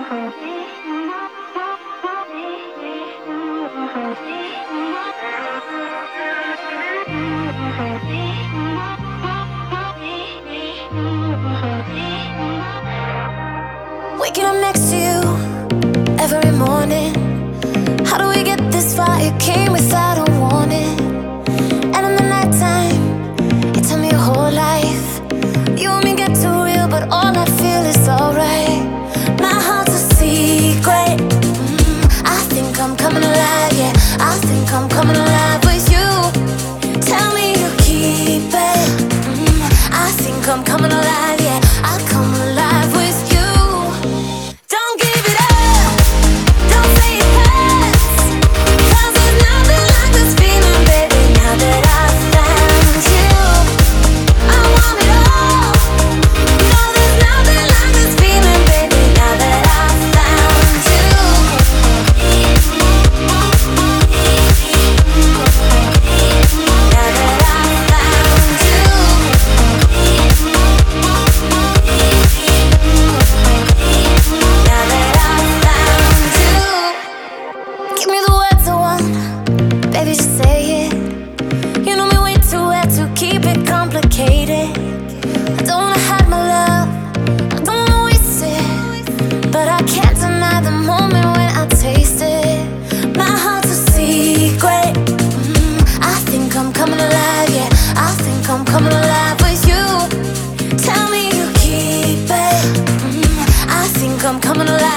Waking up next to you every morning. How do we get this far? It came without a warning. And in the nighttime, you tell me your whole life. You and me get too real, but all I feel is alright. My heart's a secret. I think I'm coming alive, yeah. I think I'm coming alive with you. Tell me you keep it. I think I'm coming alive, yeah. I come alive with you. Don't give it up. Don't say it hurts. 'Cause there's nothing like this feeling, baby. Now that I've found you, I want it all. No, there's nothing like this feeling, baby. Now that I've found you. Now that I've found you. Now that I've found you. Give me the words I want, baby, just say it. You know me way too well to keep it complicated. I don't wanna hide my love, I don't wanna waste it, but I can't deny the moment when I taste it. My heart's a secret. I think I'm coming alive, yeah. I think I'm coming alive with you. Tell me you keep it. I think I'm coming alive.